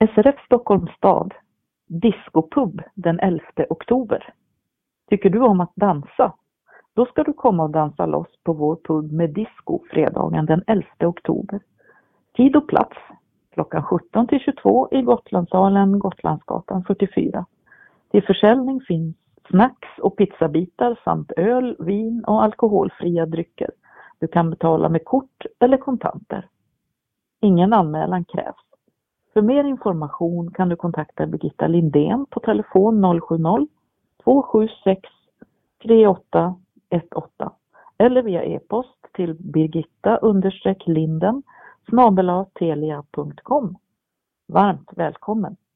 SRF Stockholms stad, discopub den 11 oktober. Tycker du om att dansa? Då ska du komma och dansa loss på vår pub med disco fredagen den 11 oktober. Tid och plats klockan 17 till 22 i Gotlandssalen, Gotlandsgatan 44. Till försäljning finns snacks och pizzabitar samt öl, vin och alkoholfria drycker. Du kan betala med kort eller kontanter. Ingen anmälan krävs. För mer information kan du kontakta Birgitta Lindén på telefon 070-276 3818 eller via e-post till birgitta_linden @telia.com. Varmt välkommen!